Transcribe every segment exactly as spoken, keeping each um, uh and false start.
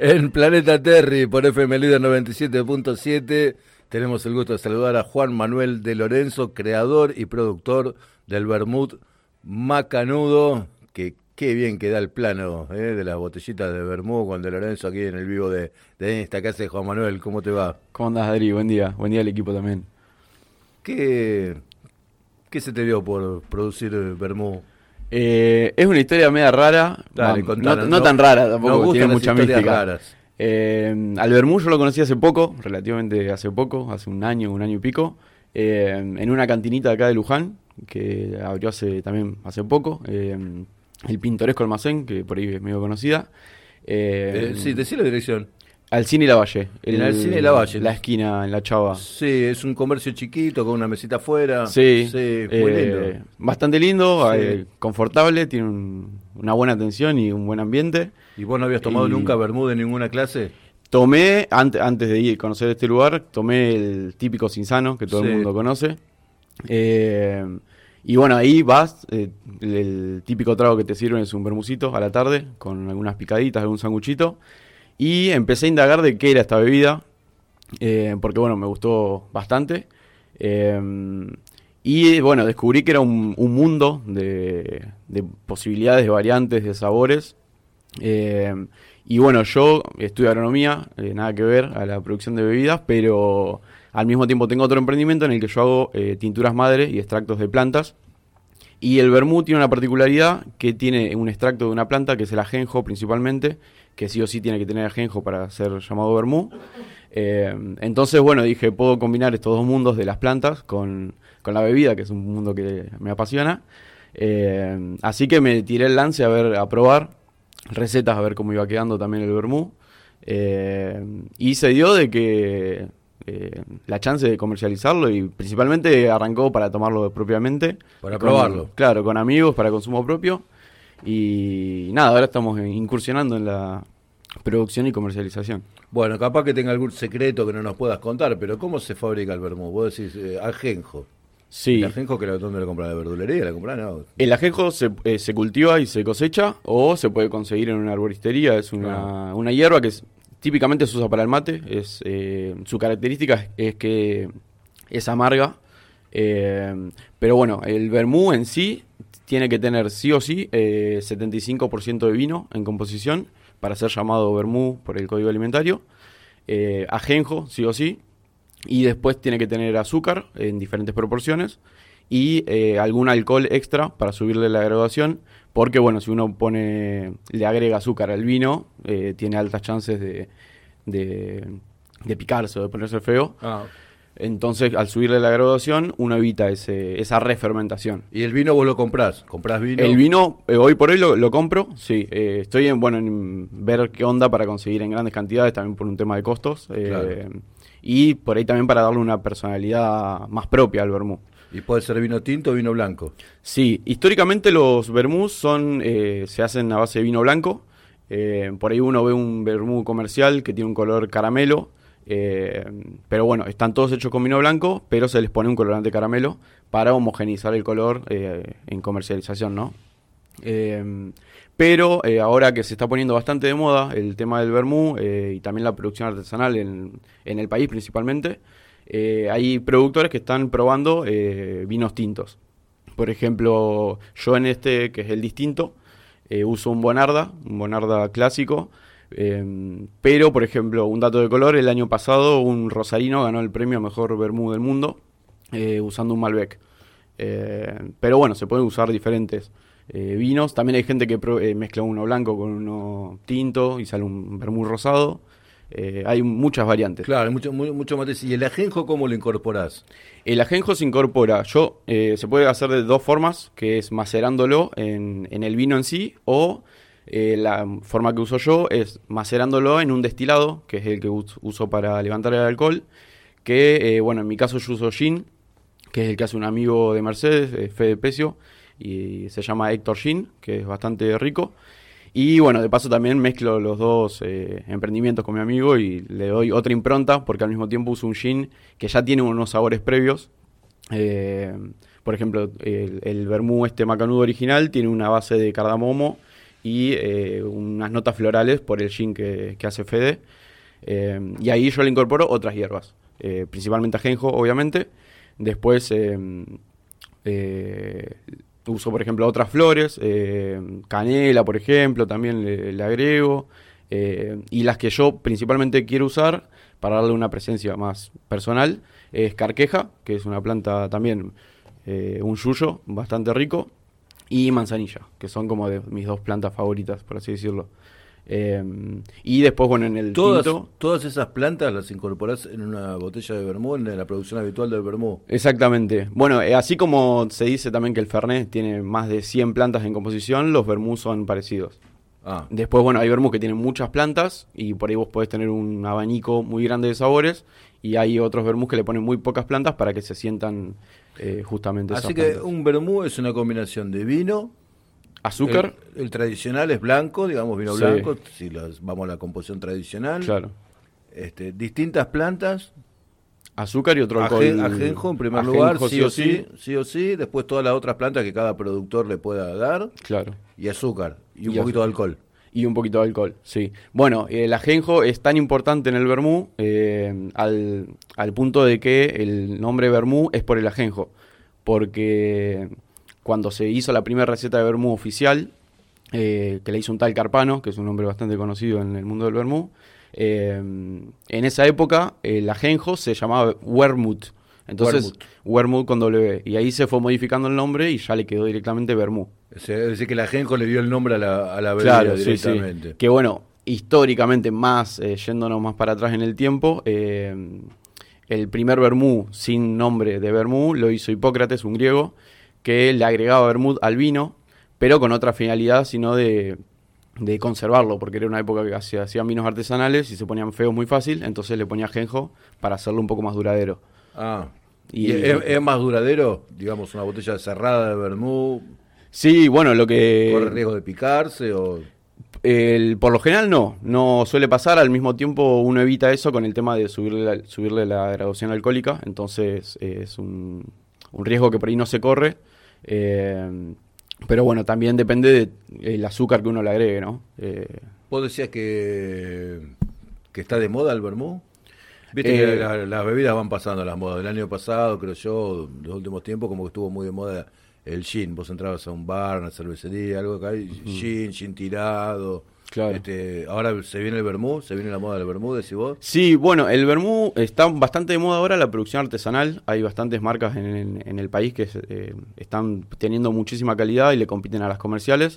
En Planeta Terry, por F M Líder noventa y siete punto siete, tenemos el gusto de saludar a Juan Manuel de Lorenzo, creador y productor del vermut Macanudo, que qué bien que da el plano ¿eh? de las botellitas de vermut con de Lorenzo aquí en el vivo de, de esta casa de Juan Manuel. ¿Cómo te va? ¿Cómo andás, Adri? Buen día. Buen día al equipo también. ¿Qué, qué se te dio por producir vermut? Eh, es una historia media rara, Dale, no, contanos, no, no no, tan rara tampoco, tiene las mucha historias mística. Raras. Eh, al vermut yo lo conocí hace poco, relativamente hace poco, hace un año, un año y pico, eh, en una cantinita de acá de Luján, que abrió hace también hace poco, eh, el pintoresco almacén, que por ahí es medio conocida. Eh, Eh, sí, decí la dirección. Alcine y Lavalle. El, En Alcine y Lavalle. La esquina, en la Chava. Sí, es un comercio chiquito con una mesita afuera. Sí, sí eh, muy lindo. Bastante lindo, Sí. eh, confortable, tiene un, una buena atención y un buen ambiente. ¿Y vos no habías tomado Y nunca vermut en ninguna clase? Tomé, ante, antes de ir a conocer este lugar, tomé el típico Cinzano, que todo Sí. el mundo conoce. Eh, y bueno, ahí vas, eh, el, el típico trago que te sirven es un vermucito a la tarde, con algunas picaditas, algún sanguchito. Y empecé a indagar de qué era esta bebida, eh, porque bueno, me gustó bastante. Eh, y bueno, descubrí que era un, un mundo de, de posibilidades, de variantes, de sabores. Eh, y bueno, yo estudio agronomía, eh, nada que ver a la producción de bebidas, pero al mismo tiempo tengo otro emprendimiento en el que yo hago eh, tinturas madre y extractos de plantas. Y el vermut tiene una particularidad que tiene un extracto de una planta, que es el ajenjo principalmente, que sí o sí tiene que tener ajenjo para ser llamado vermut. Eh, entonces, bueno, dije, puedo combinar estos dos mundos de las plantas con, con la bebida, que es un mundo que me apasiona. Eh, así que me tiré el lance a ver, a probar recetas, a ver cómo iba quedando también el vermut. Eh, y se dio de que eh, la chance de comercializarlo, y principalmente arrancó para tomarlo propiamente. Para con, probarlo. Claro, con amigos, para consumo propio. Y nada, ahora estamos incursionando en la producción y comercialización. Bueno, capaz que tenga algún secreto que no nos puedas contar, pero ¿cómo se fabrica el vermut? Vos decís eh, ajenjo. Sí. ¿El ajenjo que dónde lo compran? ¿La verdulería? ¿La compran? No. El ajenjo se, eh, se cultiva y se cosecha, o se puede conseguir en una arboristería. Es una, Ah. una hierba que es, típicamente se usa para el mate. Es, eh, su característica es, es que es amarga. Eh, pero bueno, el vermut en sí tiene que tener sí o sí eh, setenta y cinco por ciento de vino en composición para ser llamado vermut por el código alimentario. Eh, ajenjo, sí o sí. Y después tiene que tener azúcar en diferentes proporciones y eh, algún alcohol extra para subirle la graduación, porque bueno, si uno pone le agrega azúcar al vino, eh, tiene altas chances de, de, de picarse o de ponerse feo. Ah. Entonces, al subirle la graduación, uno evita ese, esa refermentación. ¿Y el vino vos lo comprás? ¿Comprás vino? El vino, eh, hoy por hoy lo, lo compro, sí. Eh, estoy en, bueno, en ver qué onda para conseguir en grandes cantidades, también por un tema de costos. Eh, Claro. Y por ahí también para darle una personalidad más propia al vermut. ¿Y puede ser vino tinto o vino blanco? Sí, históricamente los vermuts son, eh, se hacen a base de vino blanco. Eh, por ahí uno ve un vermut comercial que tiene un color caramelo. Eh, pero bueno, están todos hechos con vino blanco, pero se les pone un colorante caramelo para homogeneizar el color eh, en comercialización, ¿no? Eh, pero eh, ahora que se está poniendo bastante de moda el tema del vermut eh, y también la producción artesanal en, en el país principalmente, eh, hay productores que están probando eh, vinos tintos. Por ejemplo, yo en este, que es el distinto, eh, uso un Bonarda, un Bonarda clásico. Eh, pero, por ejemplo, un dato de color, el año pasado un rosarino ganó el premio a mejor vermut del mundo eh, usando un Malbec. Eh, pero bueno, se pueden usar diferentes eh, vinos. También hay gente que pro, eh, mezcla uno blanco con uno tinto y sale un vermut rosado. Eh, hay muchas variantes. Claro, mucho, mucho, mucho mate. ¿Y el ajenjo cómo lo incorporás? El ajenjo se incorpora, yo eh, se puede hacer de dos formas, que es macerándolo en, en el vino en sí, o eh, la forma que uso yo es macerándolo en un destilado, que es el que us- uso para levantar el alcohol, que eh, bueno, en mi caso yo uso gin, que es el que hace un amigo de Mercedes, eh, Fede Pecio, y se llama Héctor Gin, que es bastante rico. Y bueno, de paso también mezclo los dos eh, emprendimientos con mi amigo y le doy otra impronta, porque al mismo tiempo uso un gin que ya tiene unos sabores previos. Eh, por ejemplo, el, el vermut este Macanudo original tiene una base de cardamomo y eh, unas notas florales por el gin que, que hace Fede. Eh, y ahí yo le incorporo otras hierbas, eh, principalmente ajenjo, obviamente. Después eh, eh, uso, por ejemplo, otras flores, eh, canela, por ejemplo, también le, le agrego. Eh, y las que yo principalmente quiero usar para darle una presencia más personal es carqueja, que es una planta también, eh, un yuyo bastante rico, y manzanilla, que son como de mis dos plantas favoritas, por así decirlo. Eh, y después, bueno, en el todas, tinto... Todas esas plantas las incorporás en una botella de vermú, en la producción habitual del vermú. Exactamente. Bueno, eh, así como se dice también que el Fernet tiene más de cien plantas en composición, los vermú son parecidos. Ah. Después, bueno, hay vermú que tienen muchas plantas y por ahí vos podés tener un abanico muy grande de sabores, y hay otros vermús que le ponen muy pocas plantas para que se sientan eh, justamente esas Así que plantas. un vermú es una combinación de vino, Azúcar. El, el tradicional es blanco, digamos vino Sí. blanco, si las, vamos a la composición tradicional. Claro. Este, distintas plantas, Azúcar y otro alcohol. ajen- ajenjo en primer Ajenjo, lugar, sí o sí, sí o sí, después todas las otras plantas que cada productor le pueda dar, Claro. y azúcar, y un Y poquito de azúcar. alcohol. Y un poquito de alcohol, sí. Bueno, el ajenjo es tan importante en el vermú eh, al, al punto de que el nombre vermú es por el ajenjo. Porque cuando se hizo la primera receta de vermú oficial, eh, que le hizo un tal Carpano, que es un nombre bastante conocido en el mundo del vermú, eh, en esa época el ajenjo se llamaba vermut. Entonces, Vermut. vermut con W. Y ahí se fue modificando el nombre y ya le quedó directamente vermú. Es decir, que el ajenjo le dio el nombre a la, a la bebida Claro, sí, sí. directamente. Que bueno, históricamente, más eh, yéndonos más para atrás en el tiempo, eh, el primer vermú sin nombre de vermú lo hizo Hipócrates, un griego, que le agregaba vermut al vino, pero con otra finalidad, sino de, de conservarlo, porque era una época que se hacían vinos artesanales y se ponían feos muy fácil, entonces le ponía ajenjo para hacerlo un poco más duradero. Ah, Y- ¿Y es, es más duradero, digamos, una botella cerrada de vermú? Sí, bueno, lo que... ¿Corre riesgo de picarse o...? El, por lo general no, no suele pasar. Al mismo tiempo uno evita eso con el tema de subirle la, subirle la graduación alcohólica, entonces eh, es un, un riesgo que por ahí no se corre, eh, pero bueno, también depende del azúcar que uno le agregue, ¿no? Eh, ¿Vos decías que, que está de moda el vermú? Viste Eh, que la- las bebidas van pasando las modas. El año pasado, creo yo, los últimos tiempos, como que estuvo muy de moda el gin. Vos entrabas a un bar, una cervecería, algo que hay, gin, gin tirado. Claro. Este, ahora se viene el vermú, se viene la moda del vermú, decís vos. Sí, bueno, el vermú está bastante de moda ahora, la producción artesanal. Hay bastantes marcas en, en- en el país que eh, están teniendo muchísima calidad y le compiten a las comerciales.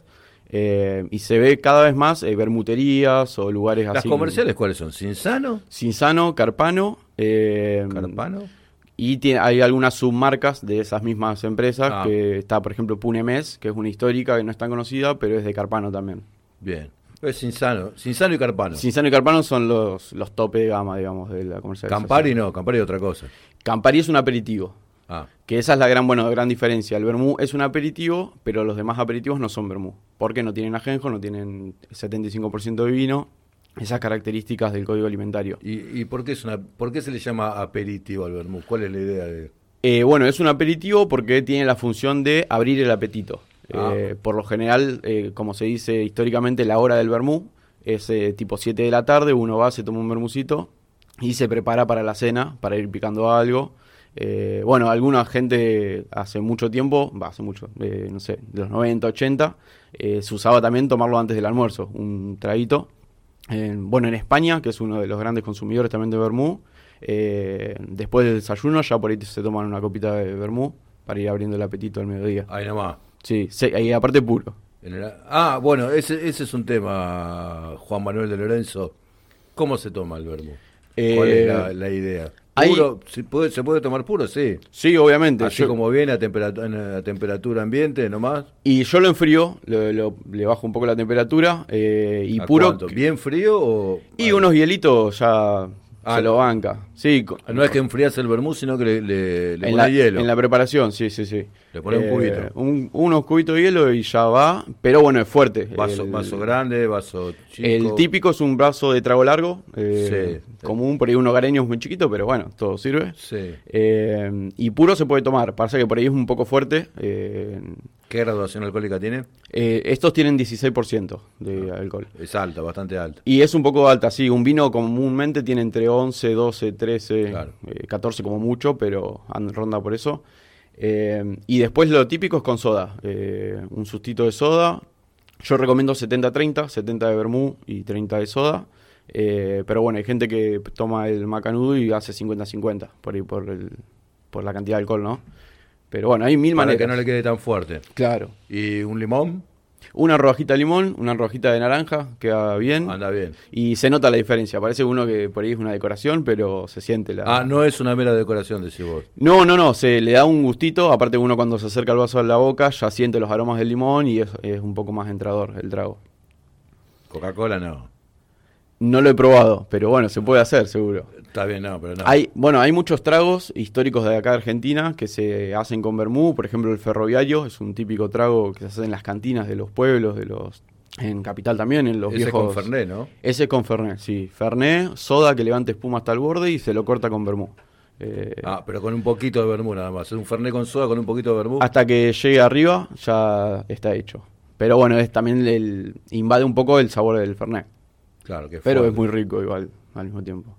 Eh, y se ve cada vez más eh, vermuterías o lugares ¿Las así. comerciales cuáles son? ¿Cinzano? Cinzano, Carpano. eh, ¿Carpano? Y tiene, hay algunas submarcas de esas mismas empresas, Ah. que está, por ejemplo, Punemes, que es una histórica que no es tan conocida, pero es de Carpano también. Bien. Es Cinzano, Cinzano y Carpano. Cinzano y Carpano son los, los tope de gama, digamos, de la comercialización. Campari no, Campari es otra cosa. Campari es un aperitivo, Ah, que esa es la gran, bueno, gran diferencia. El vermú es un aperitivo, pero los demás aperitivos no son vermú, porque no tienen ajenjo, no tienen setenta y cinco por ciento de vino, esas características del código alimentario. ¿Y, y por, qué es una, por qué se le llama aperitivo al vermú? ¿Cuál es la idea de...? Eh, bueno, es un aperitivo porque tiene la función de abrir el apetito. Ah. Eh, por lo general, eh, como se dice históricamente, la hora del vermú es eh, tipo siete de la tarde, uno va, se toma un vermucito y se prepara para la cena, para ir picando algo. Eh, bueno, alguna gente hace mucho tiempo, va, hace mucho, eh, no sé, de los noventa, ochenta, eh, se usaba también tomarlo antes del almuerzo, un traguito. Eh, bueno, en España, que es uno de los grandes consumidores también de vermú, eh, después del desayuno ya por ahí se toman una copita de vermú para ir abriendo el apetito al mediodía. Ahí nomás. Sí, sí, y aparte puro. En el- ah, bueno, ese, ese es un tema, Juan Manuel de Lorenzo. ¿Cómo se toma el vermú? ¿Cuál Eh, es la, la idea? hay- ¿Puro? ¿Se puede, ¿Se puede tomar puro? Sí. Sí, obviamente. Así yo- como viene a temperatura, a temperatura ambiente nomás. Y yo lo enfrío, lo- lo- le bajo un poco la temperatura eh, y ¿A puro. cuánto? ¿Bien frío o...? Y ah, unos hielitos ya Ah, se lo banca. Sí, co- no es que enfrías el vermú, sino que le, le, le en, pones la, hielo. en la preparación, sí, sí, sí. Le pones un cubito. un- unos cubitos de hielo y ya va, pero bueno, es fuerte. Vaso, El- vaso grande, vaso chico. El típico es un brazo de trago largo, eh, Sí. común, por ahí unos gareños muy chiquitos, pero bueno, todo sirve. Sí. Eh, y puro se puede tomar, pasa que por ahí es un poco fuerte, eh, ¿Qué graduación alcohólica tiene? Eh, estos tienen dieciséis por ciento de Ah, alcohol. es alta, bastante alta. Y es un poco alta, sí. Un vino comúnmente tiene entre once, doce, trece, Claro. eh, catorce como mucho, pero and- ronda por eso. Eh, y después lo típico es con soda. Eh, un sustito de soda. Yo recomiendo setenta treinta, setenta de vermú y treinta de soda. Eh, pero bueno, hay gente que toma el macanudo y hace cincuenta cincuenta, por ahí por, el, por la cantidad de alcohol, ¿no? Pero bueno, hay mil Para maneras. que no le quede tan fuerte. Claro. ¿Y un limón? Una rodajita de limón, una rodajita de naranja, queda bien. Anda bien. Y se nota la diferencia. Parece uno que por ahí es una decoración, pero se siente la... Ah, no es una mera decoración, decís vos. No, no, no, se le da un gustito. Aparte uno cuando se acerca el vaso a la boca ya siente los aromas del limón y es, es un poco más entrador el trago. Coca-Cola no. No lo he probado, pero bueno, se puede hacer seguro. Está bien, no, pero no. Hay, bueno, hay muchos tragos históricos de acá de Argentina que se hacen con vermú. Por ejemplo, el ferroviario es un típico trago que se hace en las cantinas de los pueblos, de los en Capital también, en los Ese viejos... con Fernet, ¿no? Ese es con Fernet, sí. Fernet, soda que levante espuma hasta el borde y se lo corta con vermú. Eh, Ah, pero con un poquito de vermú nada más. Es un Fernet con soda con un poquito de vermú. hasta que llegue arriba ya está hecho. Pero bueno, es también el, invade un poco el sabor del Fernet. Claro, que Pero fuerte. es muy rico igual, al mismo tiempo.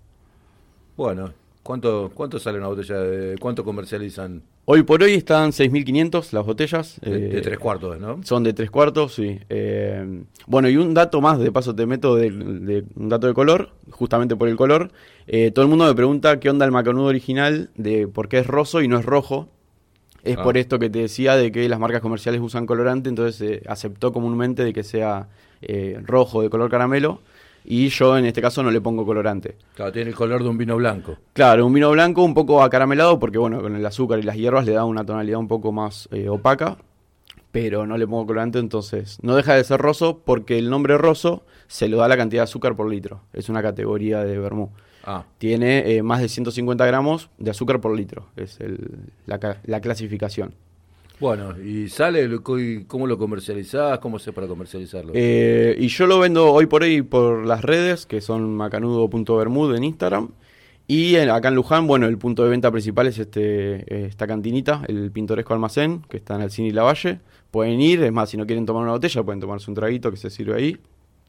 Bueno, ¿cuánto, cuánto sale una botella? De, ¿Cuánto comercializan? Hoy por hoy están seis mil quinientos las botellas. De, de eh, tres cuartos, ¿no? Son de tres cuartos, sí. Eh, bueno, y un dato más, de paso te meto de, de- un dato de color, justamente por el color. Eh, todo el mundo me pregunta qué onda el macanudo original, de por qué es roso y no es rojo. Es Ah. por esto que te decía de que las marcas comerciales usan colorante, entonces se aceptó comúnmente de que sea eh, rojo de color caramelo. Y yo en este caso no le pongo colorante. Claro, tiene el color de un vino blanco. Claro, un vino blanco un poco acaramelado porque bueno, con el azúcar y las hierbas le da una tonalidad un poco más eh, opaca, pero no le pongo colorante, entonces no deja de ser roso porque el nombre roso se lo da la cantidad de azúcar por litro. Es una categoría de vermú. Ah, Tiene eh, más de ciento cincuenta gramos de azúcar por litro, es el- la, ca- la clasificación. bueno, ¿y sale? ¿Cómo lo comercializás? ¿Cómo se para comercializarlo? Eh, y yo lo vendo hoy por hoy por las redes, que son macanudo punto bermud en Instagram. Y en- acá en Luján, bueno, el punto de venta principal es este esta cantinita, el Pintoresco Almacén, que está en el Cine y la Valle. Pueden ir, es más, si no quieren tomar una botella, pueden tomarse un traguito que se sirve ahí.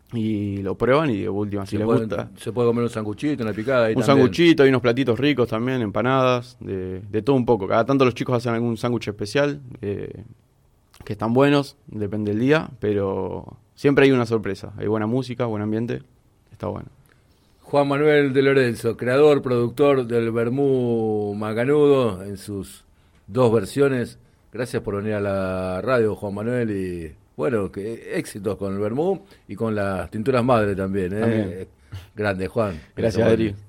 Y lo prueban y de última, si se, les puede, gusta. se puede comer un sanguchito, una picada. Ahí Un también. sanguchito, hay unos platitos ricos también, empanadas, de, de todo un poco. Cada tanto los chicos hacen algún sándwich especial, eh, que están buenos, depende del día, pero siempre hay una sorpresa. Hay buena música, buen ambiente, está bueno. Juan Manuel de Lorenzo, creador, productor del vermú macanudo en sus dos versiones. Gracias por venir a la radio, Juan Manuel, y bueno, que éxitos con el vermú y con las tinturas madre también. ¿eh? También. Grande, Juan. Gracias, Adri.